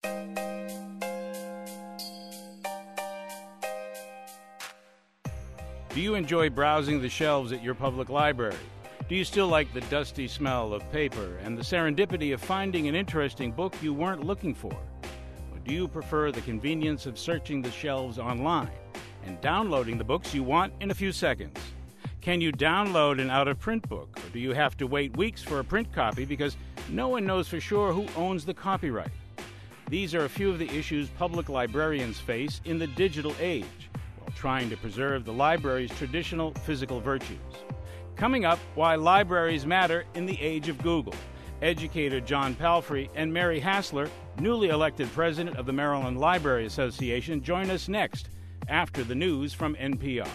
Do you enjoy browsing the shelves at your public library? Do you still like the dusty smell of paper and the serendipity of finding an interesting book you weren't looking for? Or do you prefer the convenience of searching the shelves online and downloading the books you want in a few seconds? Can you download an out-of-print book, or do you have to wait weeks for a print copy because no one knows for sure who owns the copyright? These are a few of the issues public librarians face in the digital age, trying to preserve the library's traditional physical virtues. Coming up, why libraries matter in the age of Google. Educator John Palfrey and Mary Hassler, newly elected president of the Maryland Library Association, join us next after the news from NPR.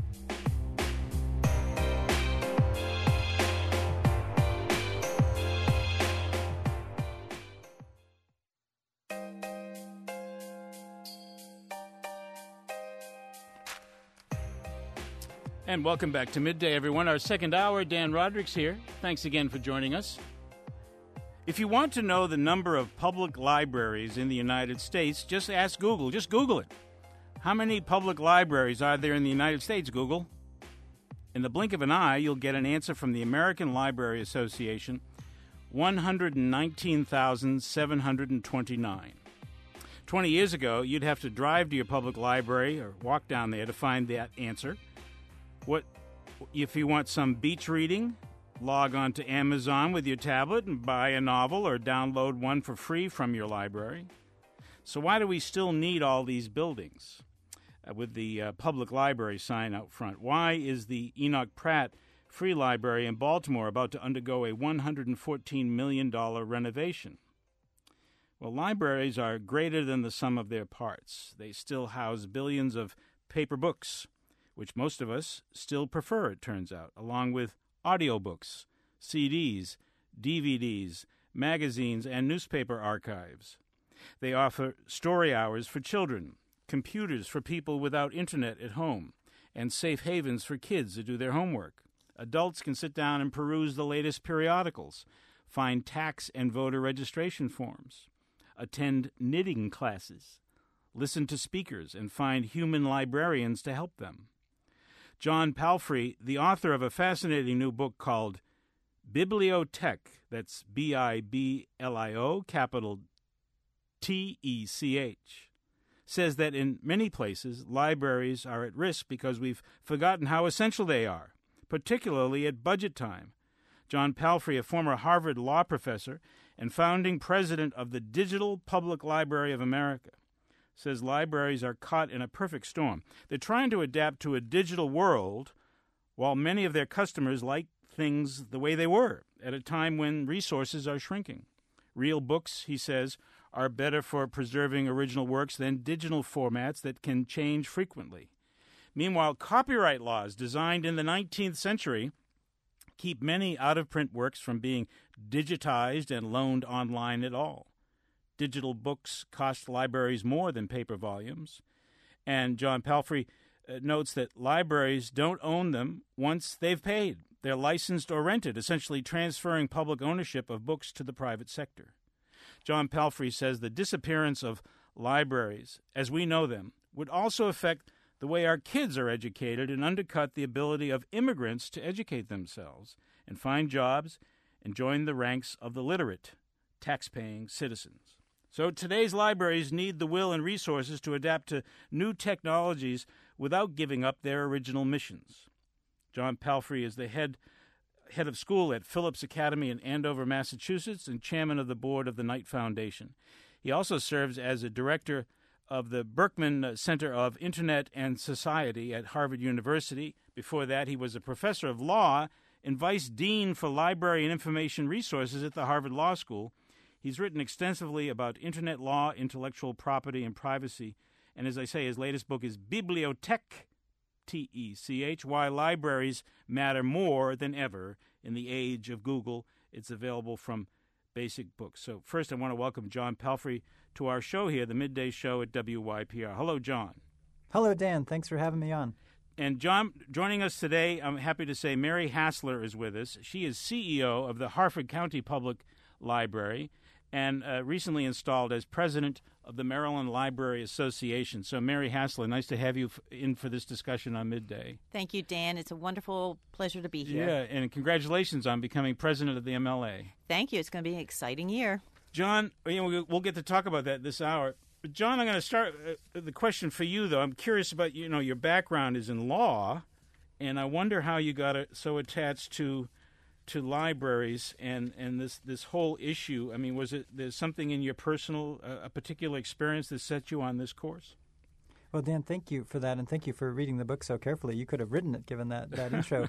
And welcome back to Midday, everyone. Our second hour, Dan Roderick's here. Thanks again for joining us. If you want to know the number of public libraries in the United States, just ask Google. Just Google it. How many public libraries are there in the United States, Google? In the blink of an eye, you'll get an answer from the American Library Association, 119,729. 20 years ago, you'd have to drive to your public library or walk down there to find that answer. If you want some beach reading, log on to Amazon with your tablet and buy a novel or download one for free from your library. So why do we still need all these buildings with the public library sign out front? Why is the Enoch Pratt Free Library in Baltimore about to undergo a $114 million renovation? Well, libraries are greater than the sum of their parts. They still house billions of paper books, which most of us still prefer, it turns out, along with audiobooks, CDs, DVDs, magazines, and newspaper archives. They offer story hours for children, computers for people without internet at home, and safe havens for kids to do their homework. Adults can sit down and peruse the latest periodicals, find tax and voter registration forms, attend knitting classes, listen to speakers, and find human librarians to help them. John Palfrey, the author of a fascinating new book called Bibliotech, that's Biblio, capital Tech, says that in many places, libraries are at risk because we've forgotten how essential they are, particularly at budget time. John Palfrey, a former Harvard law professor and founding president of the Digital Public Library of America, says libraries are caught in a perfect storm. They're trying to adapt to a digital world while many of their customers like things the way they were at a time when resources are shrinking. Real books, he says, are better for preserving original works than digital formats that can change frequently. Meanwhile, copyright laws designed in the 19th century keep many out-of-print works from being digitized and loaned online at all. Digital books cost libraries more than paper volumes, and John Palfrey notes that libraries don't own them once they've paid. They're licensed or rented, essentially transferring public ownership of books to the private sector. John Palfrey says the disappearance of libraries, as we know them, would also affect the way our kids are educated and undercut the ability of immigrants to educate themselves and find jobs and join the ranks of the literate, tax-paying citizens. So today's libraries need the will and resources to adapt to new technologies without giving up their original missions. John Palfrey is the head of school at Phillips Academy in Andover, Massachusetts, and chairman of the board of the Knight Foundation. He also serves as a director of the Berkman Center of Internet and Society at Harvard University. Before that, he was a professor of law and vice dean for library and information resources at the Harvard Law School. He's written extensively about Internet law, intellectual property, and privacy. And as I say, his latest book is Bibliotech, Tech, Why Libraries Matter More Than Ever in the Age of Google. It's available from Basic Books. So first, I want to welcome John Palfrey to our show here, the Midday Show at WYPR. Hello, John. Hello, Dan. Thanks for having me on. And John, joining us today, I'm happy to say Mary Hassler is with us. She is CEO of the Harford County Public Library, and recently installed as president of the Maryland Library Association. So, Mary Hassler, nice to have you in for this discussion on Midday. Thank you, Dan. It's a wonderful pleasure to be here. Yeah, and congratulations on becoming president of the MLA. Thank you. It's going to be an exciting year. John, we'll get to talk about that this hour. But John, I'm going to start the question for you, though. I'm curious about, your background is in law, and I wonder how you got so attached to libraries and this whole issue. I mean, there's something in your personal, a particular experience that set you on this course? Well, Dan, thank you for that, and thank you for reading the book so carefully. You could have written it, given that intro.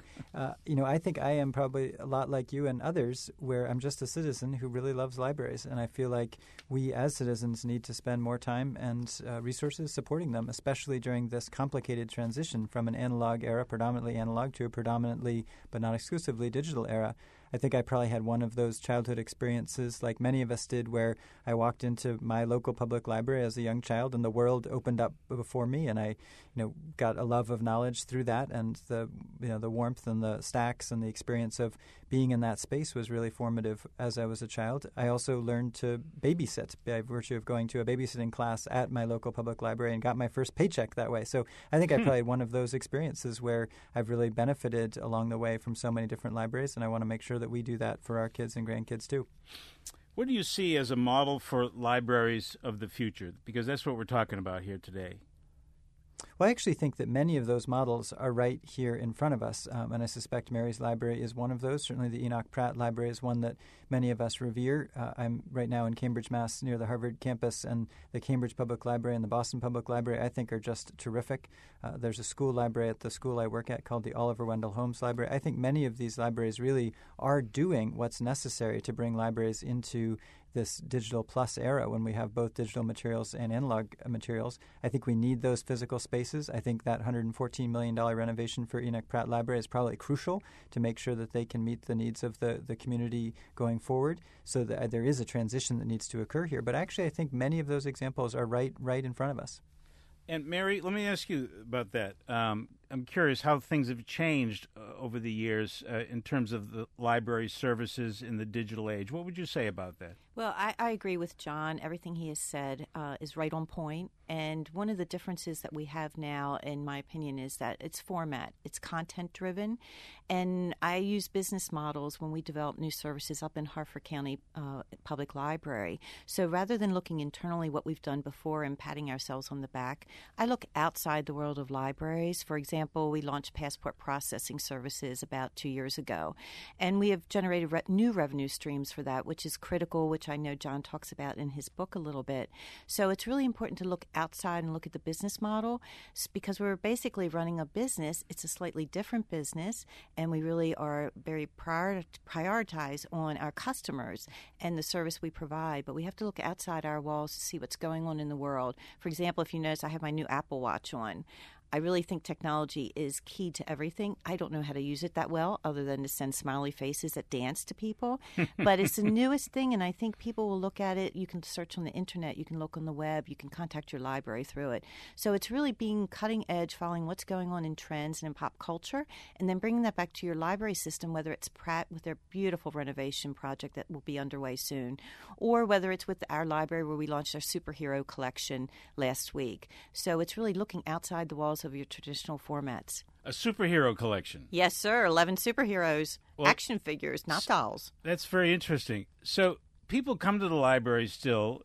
I think I am probably a lot like you and others, where I'm just a citizen who really loves libraries, and I feel like we as citizens need to spend more time and resources supporting them, especially during this complicated transition from an analog era, predominantly analog, to a predominantly, but not exclusively, digital era. I think I probably had one of those childhood experiences, like many of us did, where I walked into my local public library as a young child, and the world opened up before me, and I, got a love of knowledge through that, and the warmth and the stacks and the experience of being in that space was really formative as I was a child. I also learned to babysit by virtue of going to a babysitting class at my local public library and got my first paycheck that way. So I think I probably had one of those experiences where I've really benefited along the way from so many different libraries, and I want to make sure that we do that for our kids and grandkids too. What do you see as a model for libraries of the future? Because that's what we're talking about here today. Well, I actually think that many of those models are right here in front of us, and I suspect Mary's Library is one of those. Certainly the Enoch Pratt Library is one that many of us revere. I'm right now in Cambridge, Mass., near the Harvard campus, and the Cambridge Public Library and the Boston Public Library, I think, are just terrific. There's a school library at the school I work at called the Oliver Wendell Holmes Library. I think many of these libraries really are doing what's necessary to bring libraries into this digital plus era when we have both digital materials and analog materials. I think we need those physical spaces. I think that $114 million renovation for Enoch Pratt Library is probably crucial to make sure that they can meet the needs of the community going forward. So that there is a transition that needs to occur here. But actually, I think many of those examples are right in front of us. And Mary, let me ask you about that. I'm curious how things have changed over the years in terms of the library services in the digital age. What would you say about that? Well, I agree with John. Everything he has said is right on point. And one of the differences that we have now, in my opinion, is that it's format. It's content-driven. And I use business models when we develop new services up in Harford County Public Library. So rather than looking internally what we've done before and patting ourselves on the back, I look outside the world of libraries. For example, we launched passport processing services about 2 years ago. And we have generated new revenue streams for that, which is critical, which I know John talks about in his book a little bit. So it's really important to look outside and look at the business model, because we're basically running a business. It's a slightly different business, and we really are very prioritized on our customers and the service we provide. But we have to look outside our walls to see what's going on in the world. For example, if you notice, I have my new Apple Watch on. I really think technology is key to everything. I don't know how to use it that well other than to send smiley faces that dance to people. But it's the newest thing, and I think people will look at it. You can search on the Internet. You can look on the web. You can contact your library through it. So it's really being cutting edge, following what's going on in trends and in pop culture, and then bringing that back to your library system, whether it's Pratt with their beautiful renovation project that will be underway soon, or whether it's with our library where we launched our superhero collection last week. So it's really looking outside the walls of your traditional formats. A superhero collection. Yes, sir. 11 superheroes, action figures, not dolls. That's very interesting. So people come to the library still,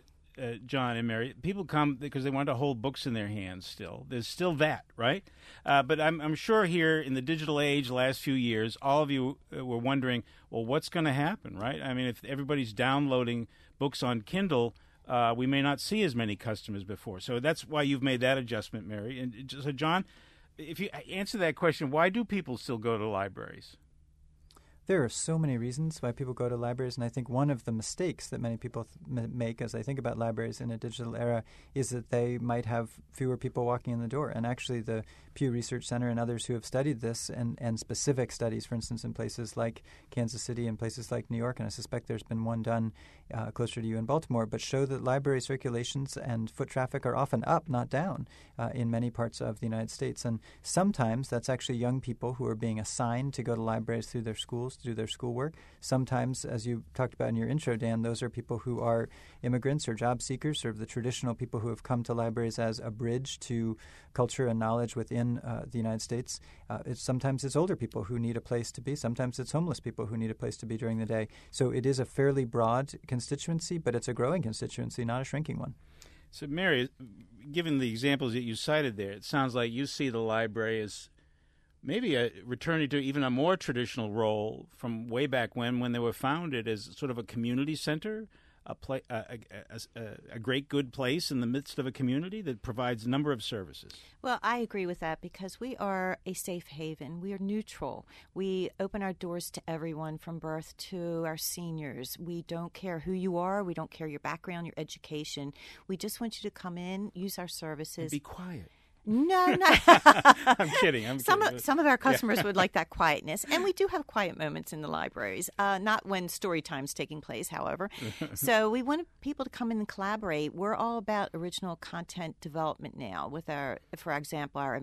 John and Mary. People come because they want to hold books in their hands still. There's still that, right? But I'm sure here in the digital age, the last few years, all of you were wondering, well, what's going to happen, right? I mean, if everybody's downloading books on Kindle, we may not see as many customers before. So that's why you've made that adjustment, Mary. And so, John, if you answer that question, why do people still go to libraries? There are so many reasons why people go to libraries, and I think one of the mistakes that many people make as I think about libraries in a digital era is that they might have fewer people walking in the door. And actually the Pew Research Center and others who have studied this and specific studies, for instance, in places like Kansas City and places like New York, and I suspect there's been one done closer to you in Baltimore, but show that library circulations and foot traffic are often up, not down, in many parts of the United States. And sometimes that's actually young people who are being assigned to go to libraries through their schools to do their schoolwork. Sometimes, as you talked about in your intro, Dan, those are people who are immigrants or job seekers, sort of the traditional people who have come to libraries as a bridge to culture and knowledge within the United States. Sometimes it's older people who need a place to be. Sometimes it's homeless people who need a place to be during the day. So it is a fairly broad constituency, but it's a growing constituency, not a shrinking one. So, Mary, given the examples that you cited there, it sounds like you see the library as maybe returning to even a more traditional role from way back when they were founded as sort of a community center, a great good place in the midst of a community that provides a number of services. Well, I agree with that because we are a safe haven. We are neutral. We open our doors to everyone from birth to our seniors. We don't care who you are. We don't care your background, your education. We just want you to come in, use our services. And be quiet. No. I'm kidding. Some of our customers would like that quietness, and we do have quiet moments in the libraries. Not when story time's taking place, however. So we want people to come in and collaborate. We're all about original content development now. With for example, our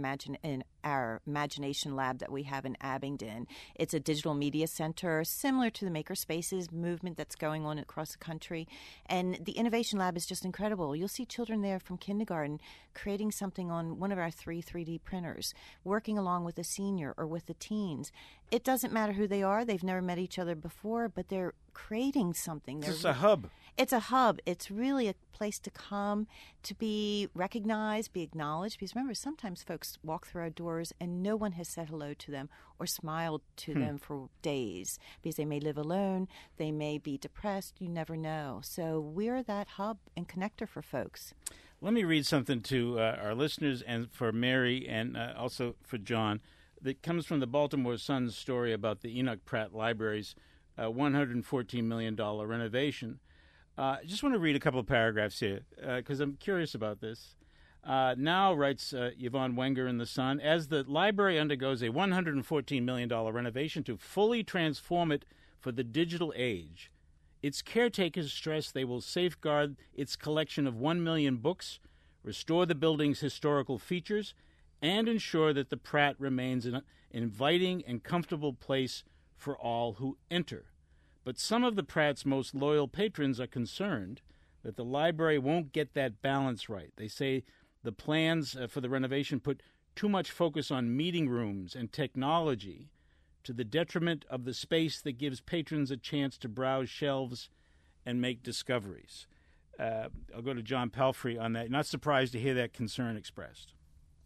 Imagination Lab that we have in Abingdon. It's a digital media center similar to the Makerspaces movement that's going on across the country, and the Innovation Lab is just incredible. You'll see children there from kindergarten creating something on one of our 3D printers, working along with a senior or with the teens. It doesn't matter who they are. They've never met each other before, but they're creating something. It's a hub. It's a hub. It's really a place to come, to be recognized, be acknowledged. Because remember, sometimes folks walk through our doors and no one has said hello to them or smiled to them for days because they may live alone, they may be depressed, you never know. So we're that hub and connector for folks. Let me read something to our listeners and for Mary and also for John that comes from the Baltimore Sun's story about the Enoch Pratt Library's $114 million renovation. I just want to read a couple of paragraphs here because I'm curious about this. Now, writes Yvonne Wenger in The Sun, as the library undergoes a $114 million renovation to fully transform it for the digital age, its caretakers stress they will safeguard its collection of 1 million books, restore the building's historical features, and ensure that the Pratt remains an inviting and comfortable place for all who enter. But some of the Pratt's most loyal patrons are concerned that the library won't get that balance right. They say the plans for the renovation put too much focus on meeting rooms and technology to the detriment of the space that gives patrons a chance to browse shelves and make discoveries. I'll go to John Palfrey on that. Not surprised to hear that concern expressed.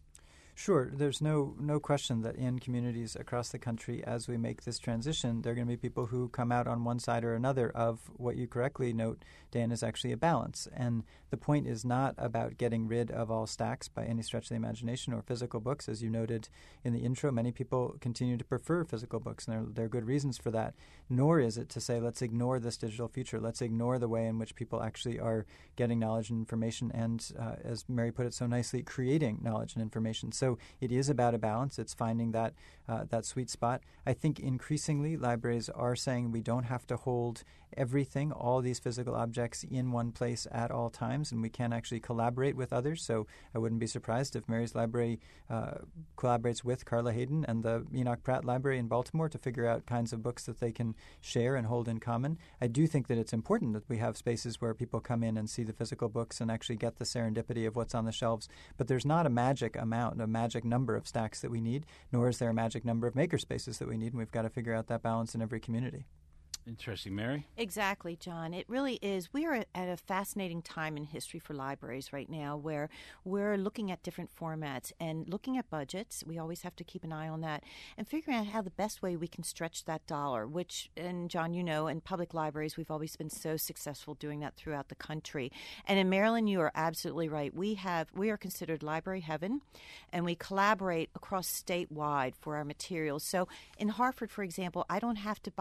Sure. There's no question that in communities across the country, as we make this transition, there are going to be people who come out on one side or another of what you correctly note, Dan, is actually a balance. And the point is not about getting rid of all stacks by any stretch of the imagination or physical books. As you noted in the intro, many people continue to prefer physical books, and there are good reasons for that. Nor is it to say, let's ignore this digital future. Let's ignore the way in which people actually are getting knowledge and information and, as Mary put it so nicely, creating knowledge and information. So it is about a balance. It's finding that sweet spot. I think increasingly libraries are saying we don't have to hold everything, all these physical objects in one place at all times, and we can actually collaborate with others. So I wouldn't be surprised if Mary's Library collaborates with Carla Hayden and the Enoch Pratt Library in Baltimore to figure out kinds of books that they can share and hold in common. I do think that it's important that we have spaces where people come in and see the physical books and actually get the serendipity of what's on the shelves. But there's not a magic amount, a magic number of stacks that we need, nor is there a magic number of makerspaces that we need, and we've got to figure out that balance in every community. Interesting. Mary? Exactly, John. It really is. We are at a fascinating time in history for libraries right now where we're looking at different formats and looking at budgets. We always have to keep an eye on that and figuring out how the best way we can stretch that dollar, which, and John, you know, in public libraries, we've always been so successful doing that throughout the country. And in Maryland, you are absolutely right. We are considered library heaven, and we collaborate across statewide for our materials. So in Hartford, for example, I don't have to buy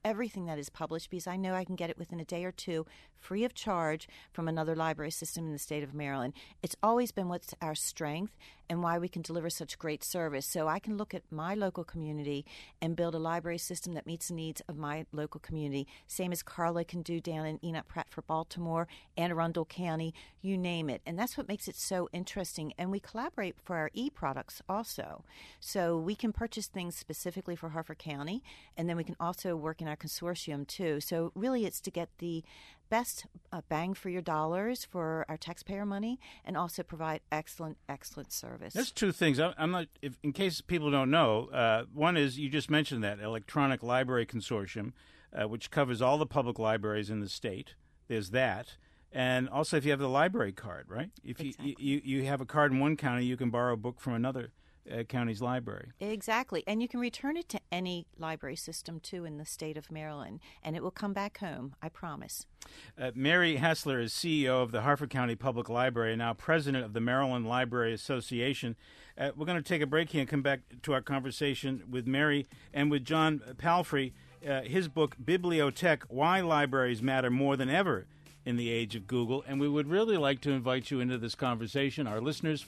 everything that is published because I know I can get it within a day or two free of charge from another library system in the state of Maryland. It's always been what's our strength and why we can deliver such great service. So I can look at my local community and build a library system that meets the needs of my local community, same as Carla can do down in Enoch Pratt for Baltimore, Anne Arundel County, you name it. And that's what makes it so interesting. And we collaborate for our e-products also. So we can purchase things specifically for Harford County, and then we can also work in our consortium too. So really it's to get the best bang for your dollars for our taxpayer money and also provide excellent service. There's two things. I'm not, in case people don't know, one is you just mentioned that Electronic Library Consortium, which covers all the public libraries in the state. There's that. And also if you have the library card, right? If Exactly. you have a card in one county, you can borrow a book from another county's library. Exactly. And you can return it to any library system, too, in the state of Maryland, and it will come back home, I promise. Mary Hassler is CEO of the Harford County Public Library and now president of the Maryland Library Association. We're going to take a break here and come back to our conversation with Mary and with John Palfrey. His book, Bibliotech, Why Libraries Matter More Than Ever in the Age of Google. And we would really like to invite you into this conversation. Our listeners,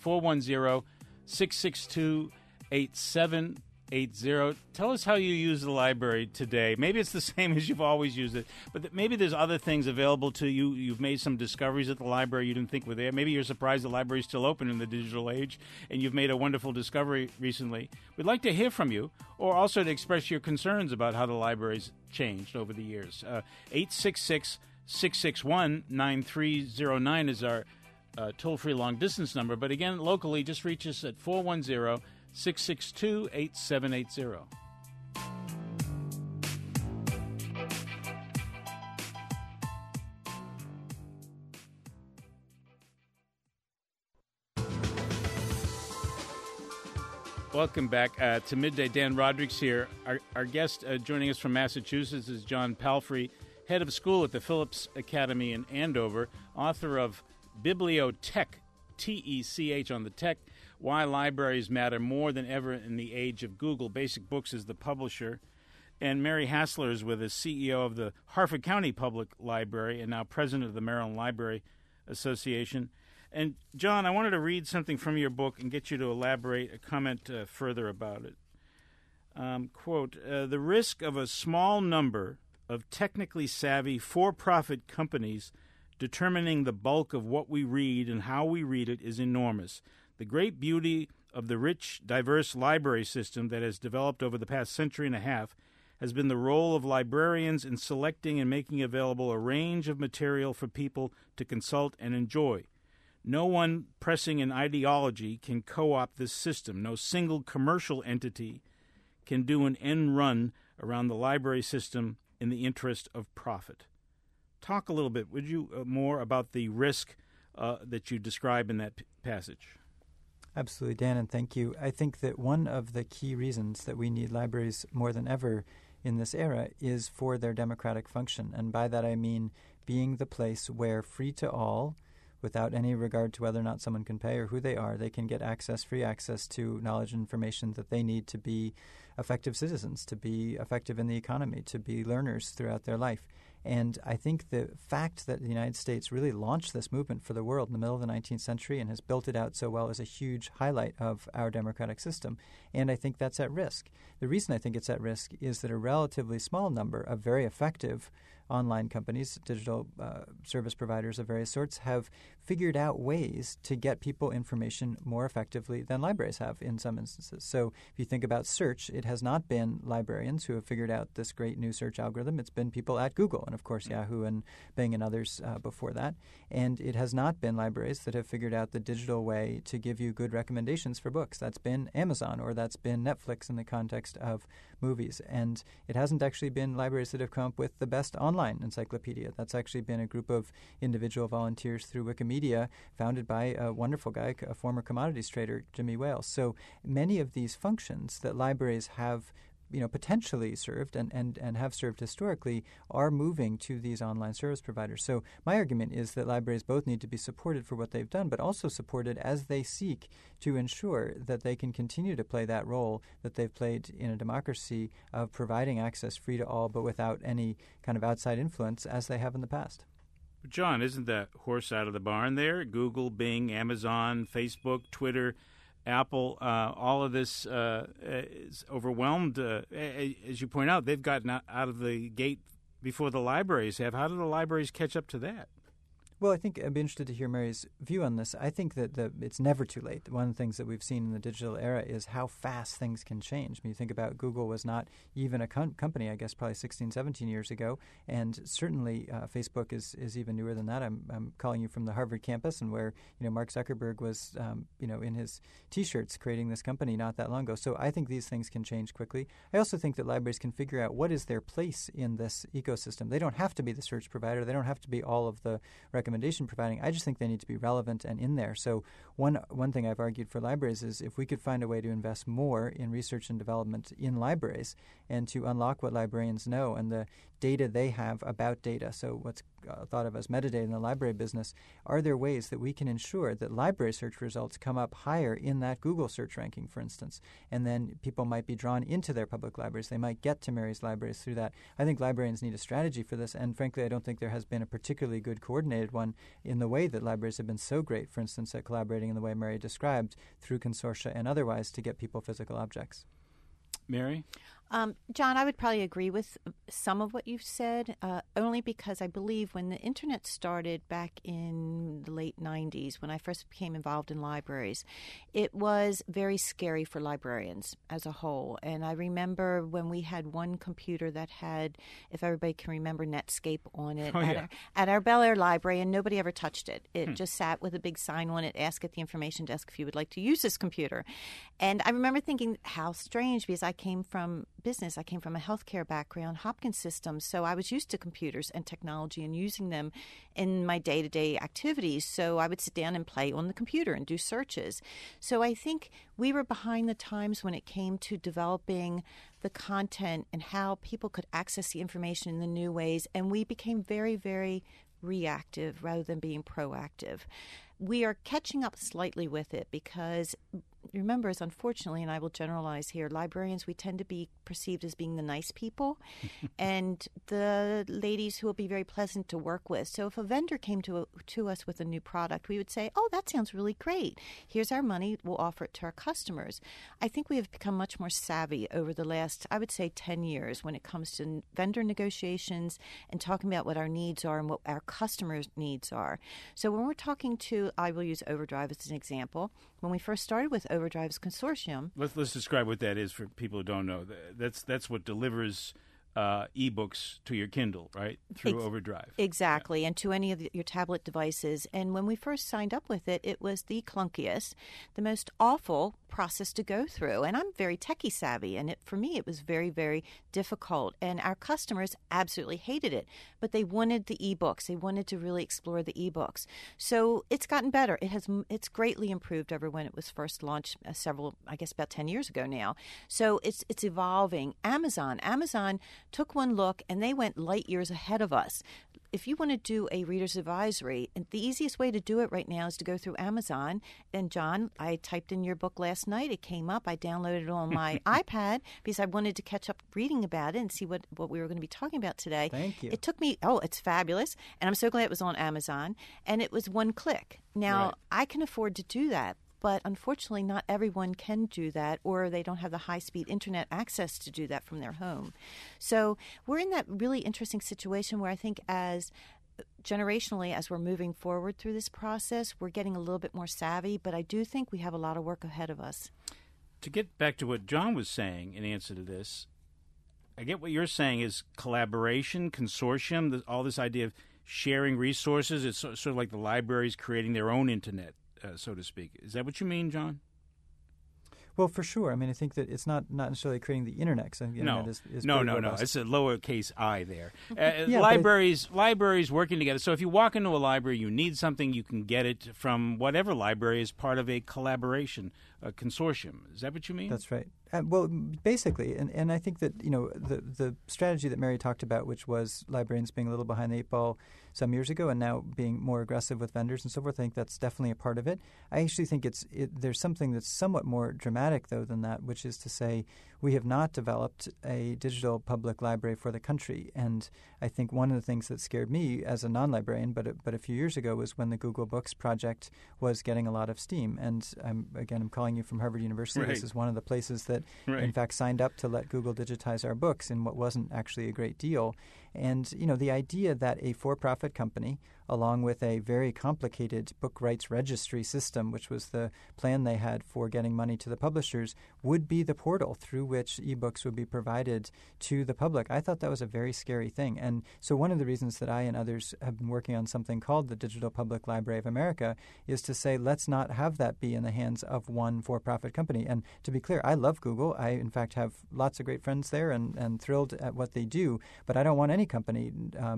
410-662-8780. Tell us how you use the library today. Maybe it's the same as you've always used it, but maybe there's other things available to you. You've made some discoveries at the library you didn't think were there. Maybe you're surprised the library's still open in the digital age, and you've made a wonderful discovery recently. We'd like to hear from you, or also to express your concerns about how the library's changed over the years. 866-661-9309 is our toll-free long-distance number. But again, locally, just reach us at 410-662-8780. Welcome back to Midday. Dan Roderick's here. Our guest joining us from Massachusetts is John Palfrey, head of school at the Phillips Academy in Andover, author of Bibliotech, T-E-C-H on the tech, Why Libraries Matter More Than Ever in the Age of Google. Basic Books is the publisher. And Mary Hassler is with us, CEO of the Harford County Public Library and now president of the Maryland Library Association. And, John, I wanted to read something from your book and get you to elaborate a comment further about it. Quote, the risk of a small number of technically savvy for-profit companies determining the bulk of what we read and how we read it is enormous. The great beauty of the rich, diverse library system that has developed over the past century and a half has been the role of librarians in selecting and making available a range of material for people to consult and enjoy. No one pressing an ideology can co-opt this system. No single commercial entity can do an end run around the library system in the interest of profit. Talk a little bit, would you, more about the risk that you describe in that passage? Absolutely, Dan, and thank you. I think that one of the key reasons that we need libraries more than ever in this era is for their democratic function. And by that I mean being the place where free to all, without any regard to whether or not someone can pay or who they are, they can get free access to knowledge and information that they need to be effective citizens, to be effective in the economy, to be learners throughout their life. And I think the fact that the United States really launched this movement for the world in the middle of the 19th century and has built it out so well is a huge highlight of our democratic system. And I think that's at risk. The reason I think it's at risk is that a relatively small number of very effective online companies, digital service providers of various sorts, have figured out ways to get people information more effectively than libraries have in some instances. So if you think about search, it has not been librarians who have figured out this great new search algorithm. It's been people at Google and, of course, Yahoo and Bing and others before that. And it has not been libraries that have figured out the digital way to give you good recommendations for books. That's been Amazon, or that's been Netflix in the context of movies. And it hasn't actually been libraries that have come up with the best online encyclopedia. That's actually been a group of individual volunteers through Wikimedia, founded by a wonderful guy, a former commodities trader, Jimmy Wales. So many of these functions that libraries have potentially served and have served historically are moving to these online service providers. So my argument is that libraries both need to be supported for what they've done, but also supported as they seek to ensure that they can continue to play that role that they've played in a democracy of providing access free to all, but without any kind of outside influence as they have in the past. John, isn't the horse out of the barn there? Google, Bing, Amazon, Facebook, Twitter, Apple, all of this is overwhelmed. As you point out, they've gotten out of the gate before the libraries have. How do the libraries catch up to that? Well, I think I'd be interested to hear Mary's view on this. I think that it's never too late. One of the things that we've seen in the digital era is how fast things can change. When you think about Google was not even a company, I guess, probably 16, 17 years ago, and certainly Facebook is even newer than that. I'm calling you from the Harvard campus, and where Mark Zuckerberg was in his T-shirts creating this company not that long ago. So I think these things can change quickly. I also think that libraries can figure out what is their place in this ecosystem. They don't have to be the search provider. They don't have to be all of the recommendation providing. I just think they need to be relevant and in there. So one thing I've argued for libraries is if we could find a way to invest more in research and development in libraries and to unlock what librarians know and the data they have about data, so what's thought of as metadata in the library business, are there ways that we can ensure that library search results come up higher in that Google search ranking, for instance, and then people might be drawn into their public libraries. They might get to Mary's libraries through that. I think librarians need a strategy for this, and frankly, I don't think there has been a particularly good coordinated one in the way that libraries have been so great, for instance, at collaborating in the way Mary described through consortia and otherwise to get people physical objects. Mary? John, I would probably agree with some of what you've said, only because I believe when the Internet started back in the late 90s, when I first became involved in libraries, it was very scary for librarians as a whole. And I remember when we had one computer that had, if everybody can remember, Netscape on it at our Bel Air library, and nobody ever touched it. It just sat with a big sign on it, ask at the information desk if you would like to use this computer. And I remember thinking, how strange, because I came from business. I came from a healthcare background, Hopkins Systems, so I was used to computers and technology and using them in my day-to-day activities. So I would sit down and play on the computer and do searches. So I think we were behind the times when it came to developing the content and how people could access the information in the new ways, and we became very, very reactive rather than being proactive. We are catching up slightly with it because remember, as unfortunately, and I will generalize here, librarians, we tend to be perceived as being the nice people and the ladies who will be very pleasant to work with. So if a vendor came to us with a new product, we would say, oh, that sounds really great. Here's our money. We'll offer it to our customers. I think we have become much more savvy over the last, I would say, 10 years when it comes to vendor negotiations and talking about what our needs are and what our customers' needs are. So when we're talking to, I will use Overdrive as an example. When we first started with Overdrive's consortium. Let's describe what that is for people who don't know. That's what delivers ebooks to your Kindle, right? Through Overdrive. Exactly, and to any of your tablet devices. And when we first signed up with it, it was the clunkiest, the most awful process to go through. And I'm very techie savvy, and for me, it was very, very difficult. And our customers absolutely hated it, but they wanted the ebooks. They wanted to really explore the ebooks. So it's gotten better. It's greatly improved over when it was first launched about 10 years ago now. So it's evolving. Amazon took one look, and they went light years ahead of us. If you want to do a reader's advisory, and the easiest way to do it right now is to go through Amazon. And John, I typed in your book last night. It came up. I downloaded it on my iPad because I wanted to catch up reading about it and see what we were going to be talking about today. Thank you. It took me, it's fabulous. And I'm so glad it was on Amazon. And it was one click. Now, right. I can afford to do that. But unfortunately, not everyone can do that, or they don't have the high-speed internet access to do that from their home. So we're in that really interesting situation where I think as generationally, as we're moving forward through this process, we're getting a little bit more savvy, but I do think we have a lot of work ahead of us. To get back to what John was saying in answer to this, I get what you're saying is collaboration, consortium, all this idea of sharing resources. It's sort of like the libraries creating their own internet. So to speak. Is that what you mean, John? Well, for sure. I mean, I think that it's not necessarily creating the internet. So the internet is no. robust. It's a lowercase I there. Yeah, libraries working together. So if you walk into a library, you need something, you can get it from whatever library is part of a collaboration, a consortium. Is that what you mean? That's right. Well, basically, and I think that the strategy that Mary talked about, which was librarians being a little behind the eight ball some years ago and now being more aggressive with vendors and so forth, I think that's definitely a part of it. I actually think there's something that's somewhat more dramatic, though, than that, which is to say we have not developed a digital public library for the country. And I think one of the things that scared me as a non-librarian, but a few years ago, was when the Google Books project was getting a lot of steam. And I'm calling you from Harvard University. Right. This is one of the places that, in fact, signed up to let Google digitize our books in what wasn't actually a great deal. And, the idea that a for-profit company, along with a very complicated book rights registry system, which was the plan they had for getting money to the publishers, would be the portal through which ebooks would be provided to the public. I thought that was a very scary thing. And so one of the reasons that I and others have been working on something called the Digital Public Library of America is to say, let's not have that be in the hands of one for-profit company. And to be clear, I love Google. I, in fact, have lots of great friends there and thrilled at what they do. But I don't want any company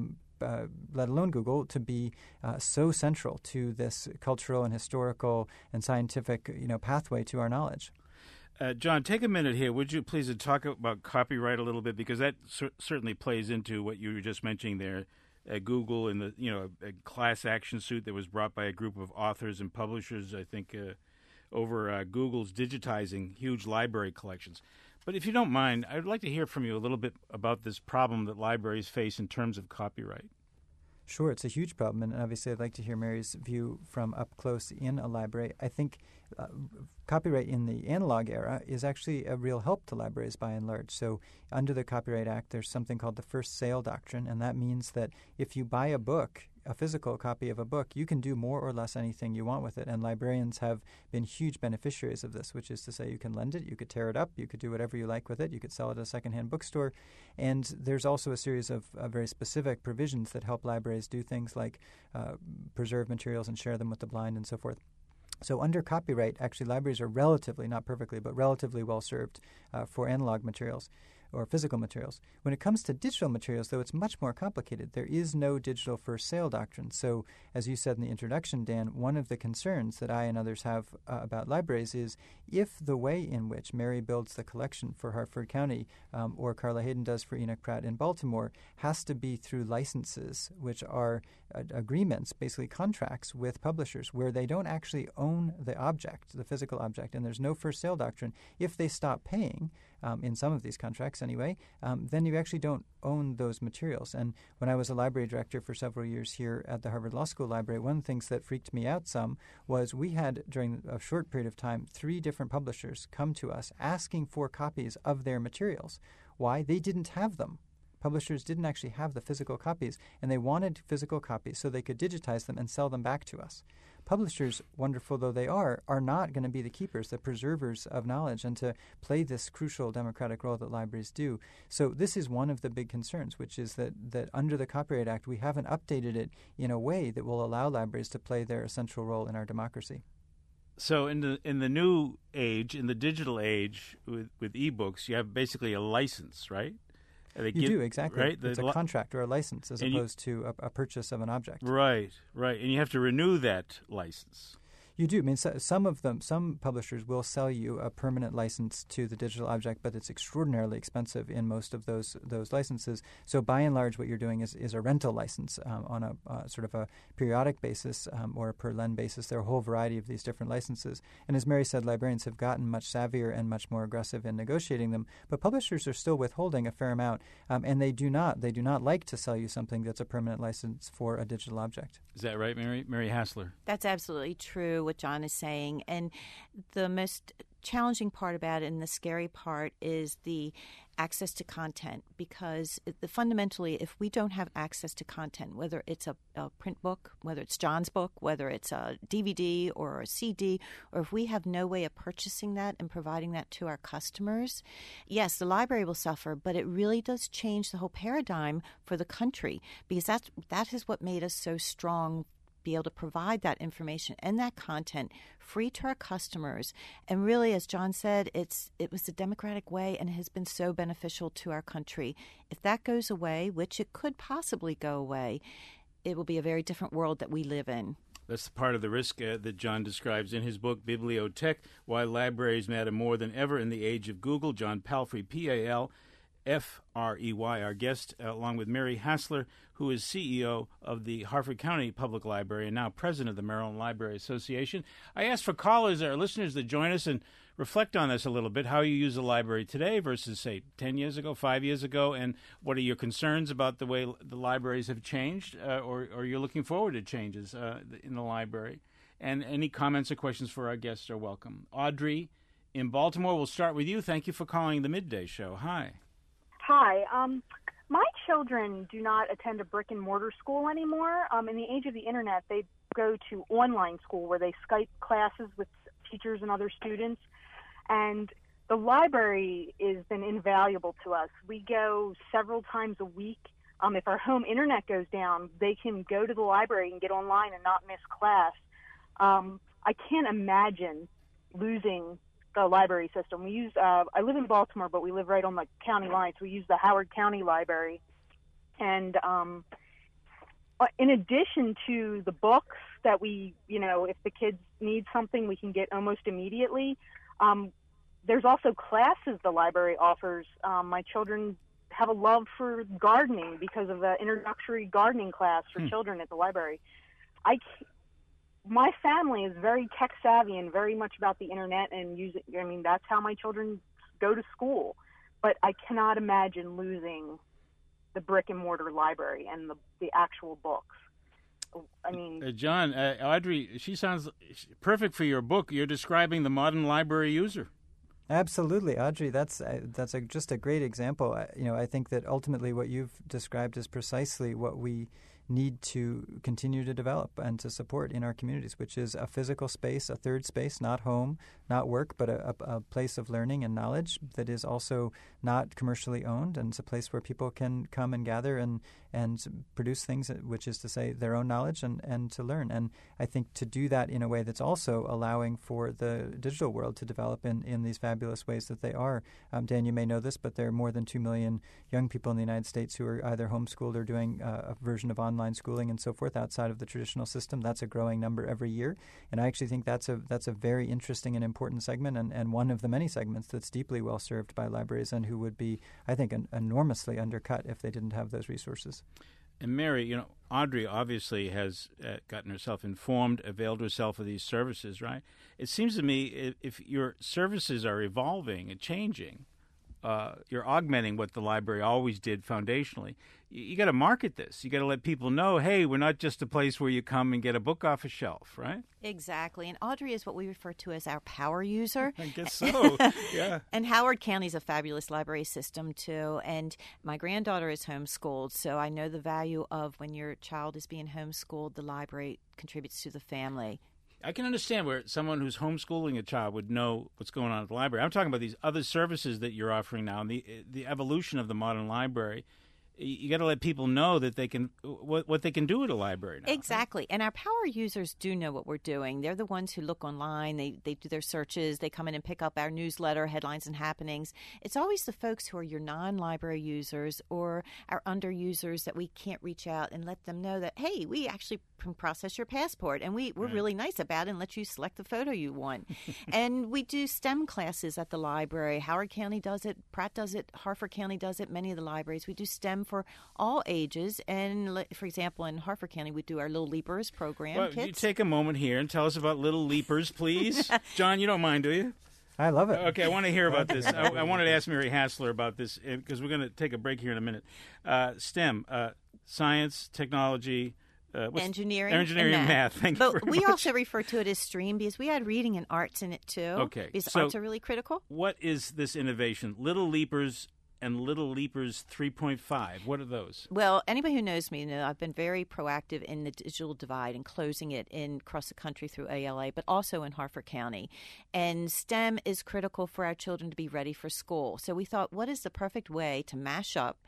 let alone Google, to be so central to this cultural and historical and scientific, pathway to our knowledge. John, take a minute here, would you please, to talk about copyright a little bit, because that certainly plays into what you were just mentioning there. Google and a class action suit that was brought by a group of authors and publishers, I think, over Google's digitizing huge library collections. But if you don't mind, I'd like to hear from you a little bit about this problem that libraries face in terms of copyright. Sure, it's a huge problem, and obviously I'd like to hear Mary's view from up close in a library. I think copyright in the analog era is actually a real help to libraries by and large. So under the Copyright Act, there's something called the first sale doctrine, and that means that if you buy a book, a physical copy of a book, you can do more or less anything you want with it. And librarians have been huge beneficiaries of this, which is to say you can lend it, you could tear it up, you could do whatever you like with it, you could sell it at a secondhand bookstore. And there's also a series of very specific provisions that help libraries do things like preserve materials and share them with the blind and so forth. So under copyright, actually libraries are relatively, not perfectly, but relatively well served for analog materials or physical materials. When it comes to digital materials, though, it's much more complicated. There is no digital first sale doctrine. So as you said in the introduction, Dan, one of the concerns that I and others have about libraries is if the way in which Mary builds the collection for Hartford County or Carla Hayden does for Enoch Pratt in Baltimore has to be through licenses, which are agreements, basically contracts with publishers where they don't actually own the object, the physical object, and there's no first sale doctrine. If they stop paying, in some of these contracts anyway, then you actually don't own those materials. And when I was a library director for several years here at the Harvard Law School Library, one of the things that freaked me out some was we had, during a short period of time, 3 different publishers come to us asking for copies of their materials. Why? They didn't have them. Publishers didn't actually have the physical copies, and they wanted physical copies so they could digitize them and sell them back to us. Publishers, wonderful though they are not going to be the keepers, the preservers of knowledge, and to play this crucial democratic role that libraries do. So this is one of the big concerns, which is that under the Copyright Act, we haven't updated it in a way that will allow libraries to play their essential role in our democracy. So in the new age, in the digital age, with ebooks, you have basically a license, right? You do, exactly. Right? It's a contract or a license as opposed to a purchase of an object. Right. And you have to renew that license. You do. I mean, some publishers will sell you a permanent license to the digital object, but it's extraordinarily expensive in most of those licenses. So by and large, what you're doing is a rental license on a sort of a periodic basis or a per len basis. There are a whole variety of these different licenses. And as Mary said, librarians have gotten much savvier and much more aggressive in negotiating them. But publishers are still withholding a fair amount, and they do not like to sell you something that's a permanent license for a digital object. Is that right, Mary Hassler? That's absolutely true, what John is saying. And the most challenging part about it and the scary part is the access to content, because fundamentally, if we don't have access to content, whether it's a print book, whether it's John's book, whether it's a DVD or a CD, or if we have no way of purchasing that and providing that to our customers, yes, the library will suffer, but it really does change the whole paradigm for the country, because that is what made us so strong be able to provide that information and that content free to our customers. And really, as John said, it was a democratic way and it has been so beneficial to our country. If that goes away, which it could possibly go away, it will be a very different world that we live in. That's part of the risk that John describes in his book, Bibliotech, Why Libraries Matter More Than Ever in the Age of Google. John Palfrey, P-A-L-F-R-E-Y, our guest, along with Mary Hassler, who is CEO of the Harford County Public Library and now president of the Maryland Library Association. I asked for callers, our listeners, to join us and reflect on this a little bit, how you use the library today versus, say, 10 years ago, 5 years ago, and what are your concerns about the way the libraries have changed, or you're looking forward to changes in the library. And any comments or questions for our guests are welcome. Audrey in Baltimore, we'll start with you. Thank you for calling the Midday Show. Hi. Hi. My children do not attend a brick-and-mortar school anymore. In the age of the Internet, they go to online school where they Skype classes with teachers and other students. And the library has been invaluable to us. We go several times a week. If our home internet goes down, they can go to the library and get online and not miss class. I can't imagine losing the library system. We use, I live in Baltimore, but we live right on the county line, so we use the Howard County Library. And in addition to the books that we, if the kids need something, we can get almost immediately. There's also classes the library offers. My children have a love for gardening because of the introductory gardening class for children at the library. My family is very tech savvy and very much about the internet and that's how my children go to school. But I cannot imagine losing the brick and mortar library and the actual books. John, Audrey, she sounds perfect for your book. You're describing the modern library user. Absolutely, Audrey. That's just a great example. I think that ultimately what you've described is precisely what we need to continue to develop and to support in our communities, which is a physical space, a third space, not home, not work, but a place of learning and knowledge that is also not commercially owned, and it's a place where people can come and gather and produce things, which is to say their own knowledge and to learn. And I think to do that in a way that's also allowing for the digital world to develop in these fabulous ways that they are. Dan, you may know this, but there are more than 2 million young people in the United States who are either homeschooled or doing a version of online schooling and so forth outside of the traditional system. That's a growing number every year. And I actually think that's a very interesting and important segment and one of the many segments that's deeply well served by libraries and who would be, I think, enormously undercut if they didn't have those resources. And Mary, Audrey obviously has gotten herself informed, availed herself of these services, right? It seems to me if your services are evolving and changing, you're augmenting what the library always did foundationally. You got to market this. You got to let people know, hey, we're not just a place where you come and get a book off a shelf, right? Exactly. And Audrey is what we refer to as our power user. I guess so, yeah. And Howard County is a fabulous library system, too. And my granddaughter is homeschooled, so I know the value of when your child is being homeschooled, the library contributes to the family. I can understand where someone who's homeschooling a child would know what's going on at the library. I'm talking about these other services that you're offering now, and the evolution of the modern librray. You got to let people know that they can what they can do at a library now. Exactly. And our power users do know what we're doing. They're the ones who look online. They do their searches. They come in and pick up our newsletter, headlines and happenings. It's always the folks who are your non-library users or our under users that we can't reach out and let them know that, hey, we actually can process your passport, and we're really nice about it and let you select the photo you want. And we do STEM classes at the library. Howard County does it. Pratt does it. Harford County does it. Many of the libraries. We do STEM for all ages. And, for example, in Harford County, we do our Little Leapers program. Well, you take a moment here and tell us about Little Leapers, please. John, you don't mind, do you? I love it. Okay, I want to hear about this. I wanted to ask Mary Hassler about this because we're going to take a break here in a minute. STEM, science, technology, engineering and math. Thank you very But we much. also refer to it as STREAM because we add reading and arts in it, too. Okay. Because So arts are really critical. what is this innovation? Little Leapers and Little Leapers 3.5. What are those? Well, anybody who knows me knows I've been very proactive in the digital divide and closing it across the country through ALA, but also in Harford County. And STEM is critical for our children to be ready for school. So we thought, what is the perfect way to mash up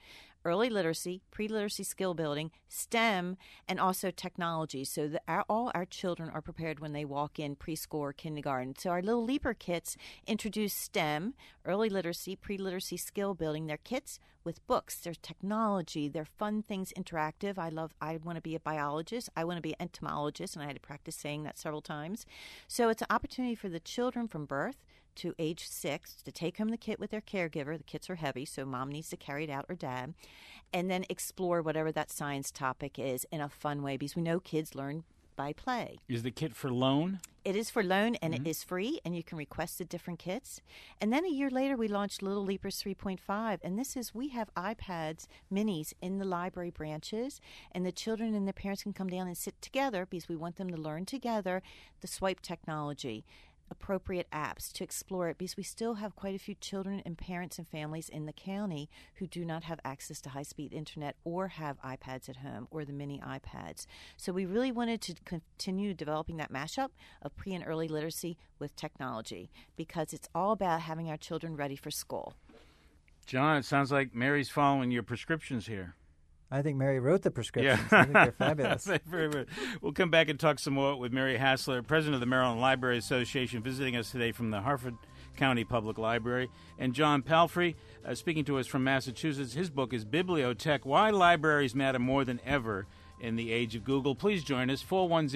early literacy, pre-literacy skill building, STEM, and also technology, so that all our children are prepared when they walk in preschool or kindergarten. So our little Leaper kits introduce STEM, early literacy, pre-literacy skill building. They're kits with books, there's technology, they're fun things, interactive. I want to be a biologist, I want to be an entomologist, and I had to practice saying that several times. So it's an opportunity for the children from birth to age 6 to take home the kit with their caregiver. The kits are heavy, so mom needs to carry it out, or dad, and then explore whatever that science topic is in a fun way, because we know kids learn by play. Is the kit for loan? It is for loan, and it is free, and you can request the different kits. And then a year later, we launched Little Leapers 3.5, and we have iPads minis in the library branches, and the children and their parents can come down and sit together, because we want them to learn together the swipe technology, appropriate apps to explore it, because we still have quite a few children and parents and families in the county who do not have access to high-speed internet or have iPads at home or the mini iPads. So we really wanted to continue developing that mashup of pre and early literacy with technology, because it's all about having our children ready for school. John, it sounds like Mary's following your prescriptions here. I think Mary wrote the prescriptions. Yeah. I think they're fabulous. We'll come back and talk some more with Mary Hassler, president of the Maryland Library Association, visiting us today from the Harford County Public Library, and John Palfrey, speaking to us from Massachusetts. His book is Bibliotech: Why Libraries Matter More Than Ever in the Age of Google. Please join us,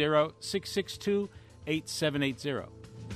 410-662-8780.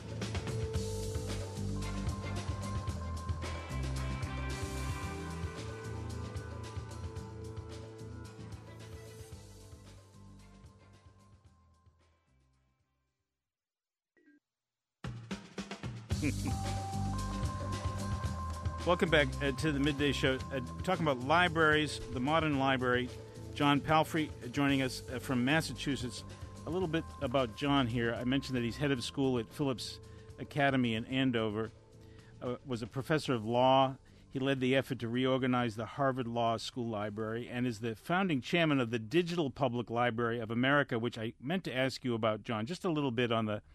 Welcome back to the Midday Show. Talking about libraries, the modern library. John Palfrey joining us from Massachusetts. A little bit about John here. I mentioned that he's head of school at Phillips Academy in Andover, was a professor of law. He led the effort to reorganize the Harvard Law School Library and is the founding chairman of the Digital Public Library of America, which I meant to ask you about, John, just a little bit on the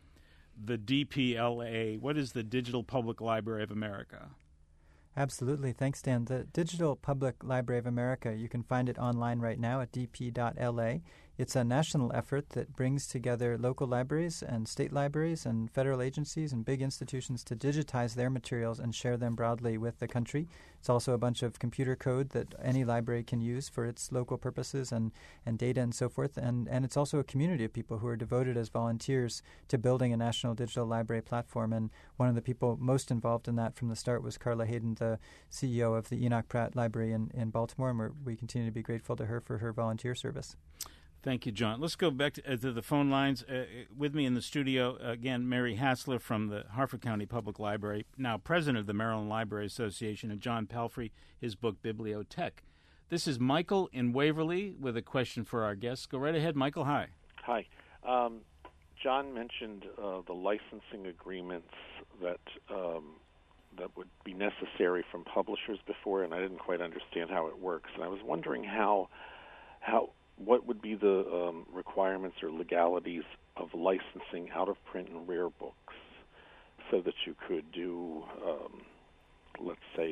DPLA. What is the Digital Public Library of America? Absolutely. Thanks, Dan. The Digital Public Library of America, you can find it online right now at dp.la. It's a national effort that brings together local libraries and state libraries and federal agencies and big institutions to digitize their materials and share them broadly with the country. It's also a bunch of computer code that any library can use for its local purposes and data and so forth. And it's also a community of people who are devoted as volunteers to building a national digital library platform. And one of the people most involved in that from the start was Carla Hayden, the CEO of the Enoch Pratt Library in Baltimore, and we continue to be grateful to her for her volunteer service. Thank you, John. Let's go back to the phone lines. With me in the studio, again, Mary Hassler from the Harford County Public Library, now president of the Maryland Library Association, and John Palfrey, his book, Bibliotech. This is Michael in Waverly with a question for our guests. Go right ahead, Michael. Hi. Hi. John mentioned the licensing agreements that would be necessary from publishers before, and I didn't quite understand how it works. And I was wondering what would be the requirements or legalities of licensing out-of-print and rare books so that you could do, let's say,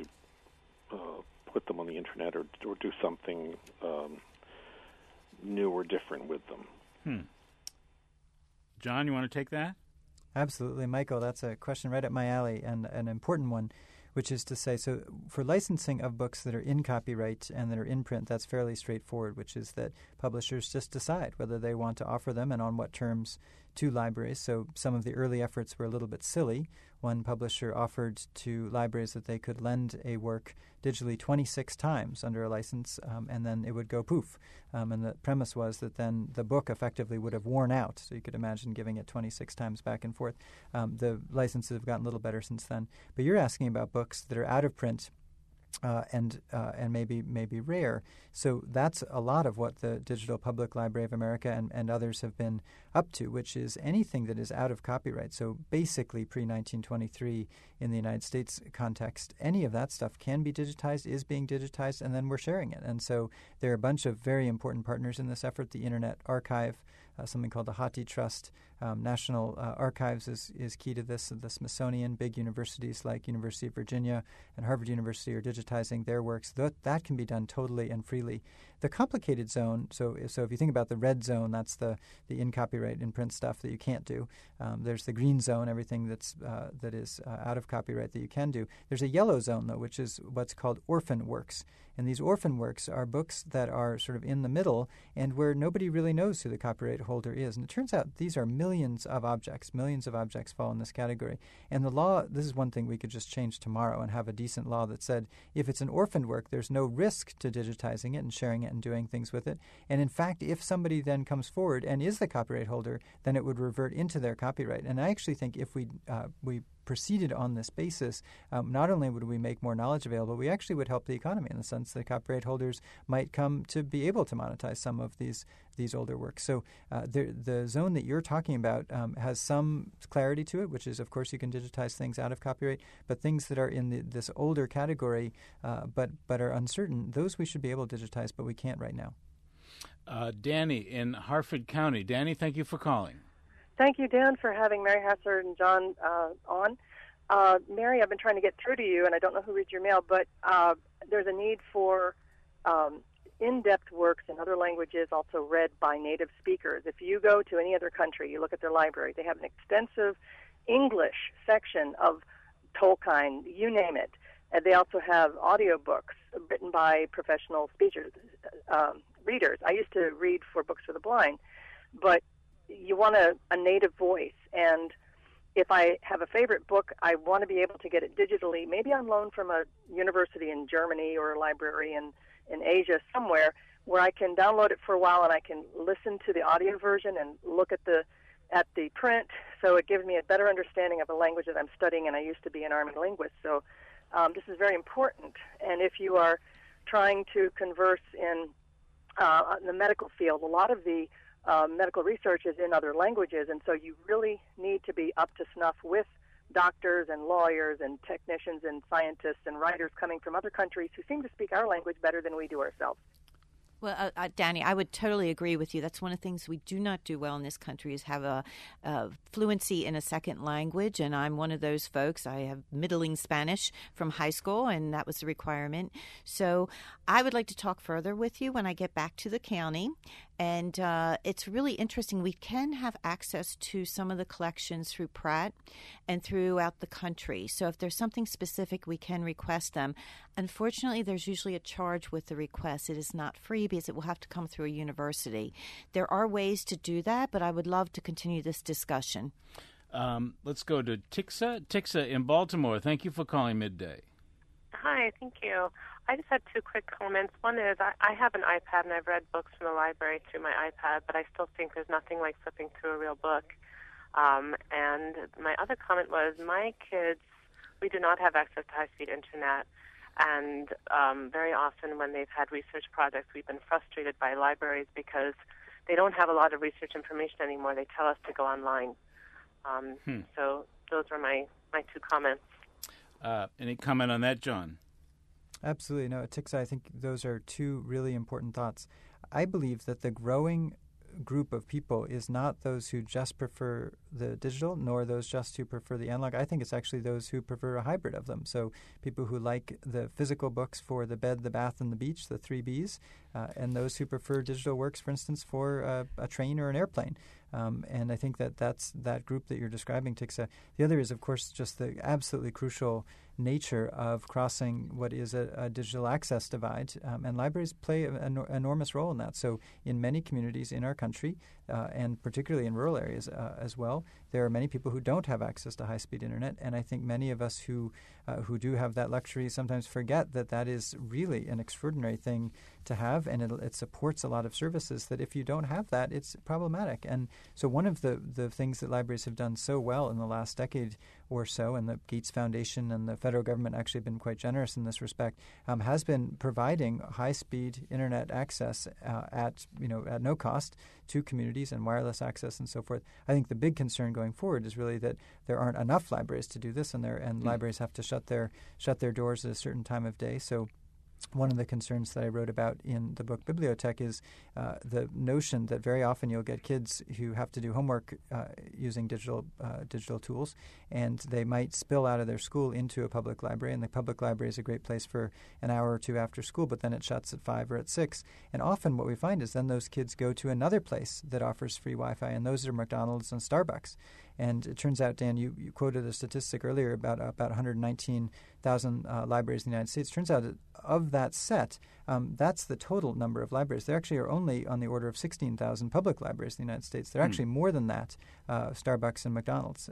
put them on the Internet or do something new or different with them. John, you want to take that? Absolutely, Michael. That's a question right up my alley and an important one, which is to say, so for licensing of books that are in copyright and that are in print, that's fairly straightforward, which is that publishers just decide whether they want to offer them and on what terms to libraries. So some of the early efforts were a little bit silly. One publisher offered to libraries that they could lend a work digitally 26 times under a license, and then it would go poof. And the premise was that then the book effectively would have worn out. So you could imagine giving it 26 times back and forth. The licenses have gotten a little better since then. But you're asking about books that are out of print and maybe rare. So that's a lot of what the Digital Public Library of America and others have been up to, which is anything that is out of copyright. So basically pre-1923 in the United States context, any of that stuff can be digitized, is being digitized, and then we're sharing it. And so there are a bunch of very important partners in this effort. The Internet Archive something called the HathiTrust. National Archives is key to this. The Smithsonian, big universities like University of Virginia and Harvard University are digitizing their works. That can be done totally and freely. The complicated zone, so if you think about the red zone, that's the in-copyright, in-print stuff that you can't do. There's the green zone, everything that is out of copyright that you can do. There's a yellow zone, though, which is what's called orphan works. And these orphan works are books that are sort of in the middle and where nobody really knows who the copyright holder is. And it turns out these are millions of objects. Millions of objects fall in this category. And the law, this is one thing we could just change tomorrow and have a decent law that said if it's an orphaned work, there's no risk to digitizing it and sharing it and doing things with it. And in fact, if somebody then comes forward and is the copyright holder, then it would revert into their copyright. And I actually think if we proceeded on this basis, not only would we make more knowledge available, we actually would help the economy in the sense that copyright holders might come to be able to monetize some of these older works. So the zone that you're talking about has some clarity to it, which is, of course, you can digitize things out of copyright, but things that are in this older category but are uncertain, those we should be able to digitize, but we can't right now. Danny in Harford County. Danny, thank you for calling. Thank you, Dan, for having Mary Hassard and John on. Mary, I've been trying to get through to you, and I don't know who reads your mail, but there's a need for in-depth works in other languages also read by native speakers. If you go to any other country, you look at their library, they have an extensive English section of Tolkien, you name it. And they also have audiobooks written by professional readers. I used to read for Books for the Blind, but you want a native voice, and if I have a favorite book, I want to be able to get it digitally, maybe on loan from a university in Germany or a library in Asia somewhere, where I can download it for a while and I can listen to the audio version and look at the print, so it gives me a better understanding of the language that I'm studying, and I used to be an Army linguist, so this is very important. And if you are trying to converse in the medical field, a lot of the medical research is in other languages, and so you really need to be up to snuff with doctors and lawyers and technicians and scientists and writers coming from other countries who seem to speak our language better than we do ourselves. Well, Danny, I would totally agree with you. That's one of the things we do not do well in this country is have a fluency in a second language, and I'm one of those folks. I have middling Spanish from high school, and that was the requirement. So I would like to talk further with you when I get back to the county. And it's really interesting. We can have access to some of the collections through Pratt and throughout the country. So if there's something specific, we can request them. Unfortunately, there's usually a charge with the request. It is not free because it will have to come through a university. There are ways to do that, but I would love to continue this discussion. Let's go to Tixa. Tixa in Baltimore. Thank you for calling Midday. Hi, thank you. I just had two quick comments. One is I have an iPad, and I've read books from the library through my iPad, but I still think there's nothing like flipping through a real book. And my other comment was my kids, we do not have access to high-speed Internet, and very often when they've had research projects, we've been frustrated by libraries because they don't have a lot of research information anymore. They tell us to go online. So those were my two comments. Any comment on that, John? Absolutely. No, Tixa, I think those are two really important thoughts. I believe that the growing group of people is not those who just prefer the digital, nor those just who prefer the analog. I think it's actually those who prefer a hybrid of them. So people who like the physical books for the bed, the bath, and the beach, the 3 Bs, and those who prefer digital works, for instance, for a train or an airplane. And I think that's that group that you're describing, Tixa. The other is, of course, just the absolutely crucial nature of crossing what is a digital access divide, and libraries play an enormous role in that. So in many communities in our country, and particularly in rural areas as well, there are many people who don't have access to high-speed Internet, and I think many of us who do have that luxury sometimes forget that is really an extraordinary thing to have, and it supports a lot of services that if you don't have that, it's problematic. And so one of the things that libraries have done so well in the last decade or so, and the Gates Foundation and the federal government actually have been quite generous in this respect, has been providing high-speed Internet access at no cost to communities and wireless access and so forth. I think the big concern going forward is really that there aren't enough libraries to do this, and libraries have to shut their doors at a certain time of day. So one of the concerns that I wrote about in the book Bibliotech is the notion that very often you'll get kids who have to do homework using digital tools, and they might spill out of their school into a public library, and the public library is a great place for an hour or two after school, but then it shuts at 5 or at 6. And often what we find is then those kids go to another place that offers free Wi-Fi, and those are McDonald's and Starbucks. And it turns out, Dan, you quoted a statistic earlier about 119,000 libraries in the United States. It turns out that of that set, that's the total number of libraries. There actually are only on the order of 16,000 public libraries in the United States. There are actually more than that, Starbucks and McDonald's,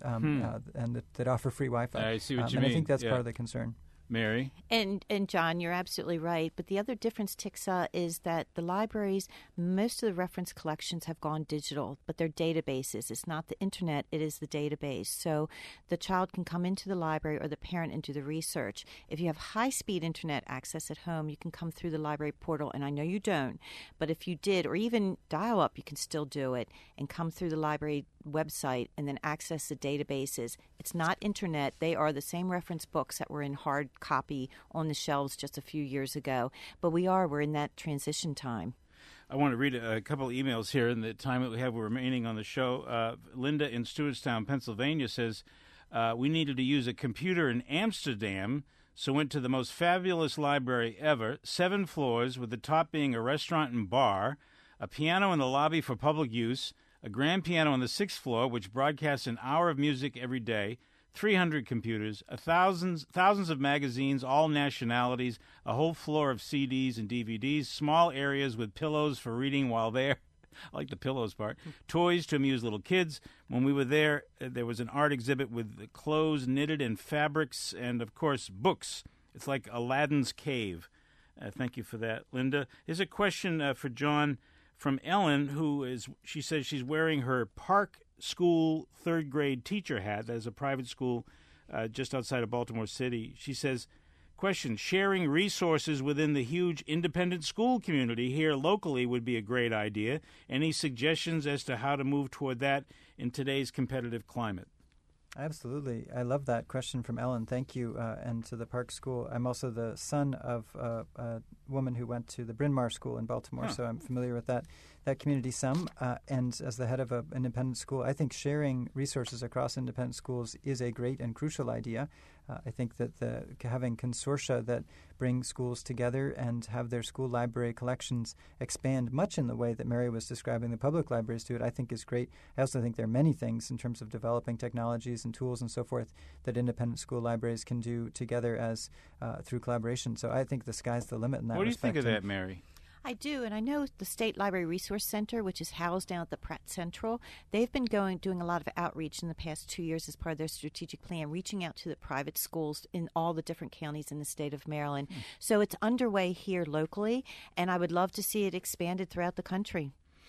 and that offer free Wi-Fi. I see what you mean. And I think that's part of the concern. Mary? And John, you're absolutely right. But the other difference, Tixa, is that the libraries, most of the reference collections have gone digital, but they're databases. It's not the internet, it is the database. So the child can come into the library or the parent and do the research. If you have high-speed internet access at home, you can come through the library portal, and I know you don't, but if you did, or even dial-up, you can still do it, and come through the library website and then access the databases. It's not internet. They are the same reference books that were in hard copy on the shelves just a few years ago. But we're in that transition time. I want to read a couple of emails here in the time that we have remaining on the show. Linda in Stewartstown, Pennsylvania says, we needed to use a computer in Amsterdam, so went to the most fabulous library ever, 7 floors with the top being a restaurant and bar, a piano in the lobby for public use, a grand piano on the 6th floor, which broadcasts an hour of music every day, 300 computers, thousands of magazines, all nationalities, a whole floor of CDs and DVDs, small areas with pillows for reading while there. I like the pillows part. Toys to amuse little kids. When we were there, there was an art exhibit with clothes knitted in fabrics and, of course, books. It's like Aladdin's cave. Thank you for that, Linda. Here's a question for John from Ellen, she says she's wearing her Park School 3rd grade teacher hat. That is a private school just outside of Baltimore City. She says, question, sharing resources within the huge independent school community here locally would be a great idea. Any suggestions as to how to move toward that in today's competitive climate? Absolutely. I love that question from Ellen. Thank you. And to the Park School. I'm also the son of a woman who went to the Bryn Mawr School in Baltimore, so I'm familiar with that community some. And as the head of an independent school, I think sharing resources across independent schools is a great and crucial idea. I think that having consortia that bring schools together and have their school library collections expand much in the way that Mary was describing the public libraries do it, I think is great. I also think there are many things in terms of developing technologies and tools and so forth that independent school libraries can do together as through collaboration. So I think the sky's the limit in that respect. What do you think of that, Mary? I do, and I know the State Library Resource Center, which is housed down at the Pratt Central, they've been doing a lot of outreach in the past 2 years as part of their strategic plan, reaching out to the private schools in all the different counties in the state of Maryland. So it's underway here locally, and I would love to see it expanded throughout the country.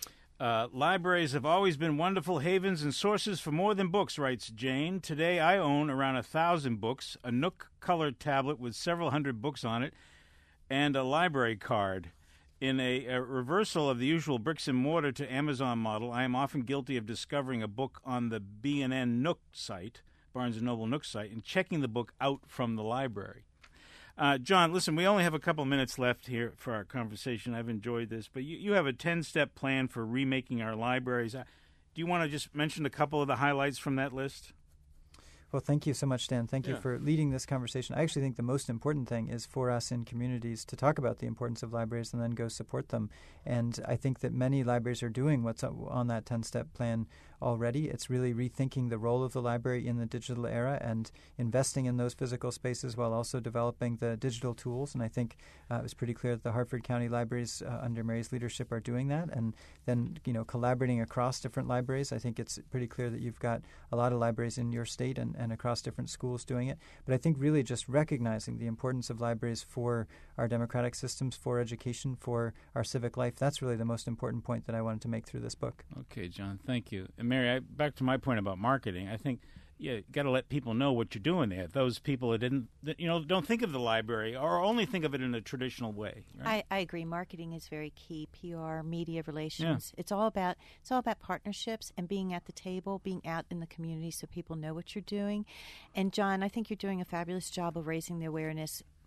Libraries have always been wonderful havens and sources for more than books, writes Jane. Today I own around 1,000 books, a Nook-colored tablet with several hundred books on it, and a library card. In a reversal of the usual bricks-and-mortar to Amazon model, I am often guilty of discovering a book on the B&N Nook site, Barnes & Noble Nook site, and checking the book out from the library. John, listen, we only have a couple minutes left here for our conversation. I've enjoyed this, but you have a 10-step plan for remaking our libraries. Do you want to just mention a couple of the highlights from that list? Well, thank you so much, Dan. Thank you for leading this conversation. I actually think the most important thing is for us in communities to talk about the importance of libraries and then go support them. And I think that many libraries are doing what's on that 10-step plan already. It's really rethinking the role of the library in the digital era and investing in those physical spaces while also developing the digital tools. And I think it was pretty clear that the Hartford County libraries under Mary's leadership are doing that. And then, collaborating across different libraries. I think it's pretty clear that you've got a lot of libraries in your state and across different schools doing it. But I think really just recognizing the importance of libraries for our democratic systems, for education, for our civic life, that's really the most important point that I wanted to make through this book. Okay, John, thank you. And Mary, back to my point about marketing, I think you got to let people know what you're doing there. Those people that don't think of the library or only think of it in a traditional way. Right? I agree. Marketing is very key. PR, media relations. Yeah. It's all about partnerships and being at the table, being out in the community so people know what you're doing. And John, I think you're doing a fabulous job of raising the awareness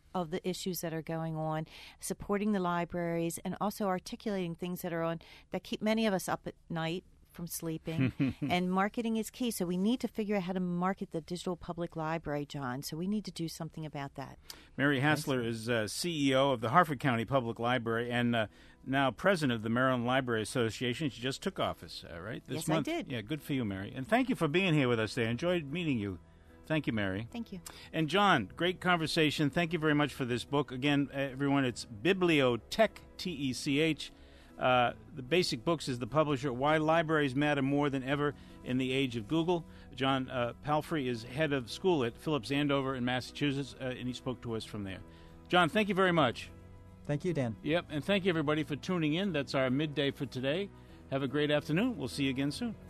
of the issues that are going on, supporting the libraries, and also articulating things that keep many of us up at night from sleeping. And marketing is key. So we need to figure out how to market the digital public library, John. So we need to do something about that. Mary Hassler is CEO of the Harford County Public Library and now president of the Maryland Library Association. She just took office, right? This month. I did. Yeah, good for you, Mary. And thank you for being here with us today. I enjoyed meeting you. Thank you, Mary. Thank you. And John, great conversation. Thank you very much for this book. Again, everyone, it's Bibliotech, T-E-C-H. The Basic Books is the publisher. Why Libraries Matter More Than Ever in the Age of Google. John Palfrey is head of school at Phillips Andover in Massachusetts, and he spoke to us from there. John, thank you very much. Thank you, Dan. Yep, and thank you, everybody, for tuning in. That's our midday for today. Have a great afternoon. We'll see you again soon.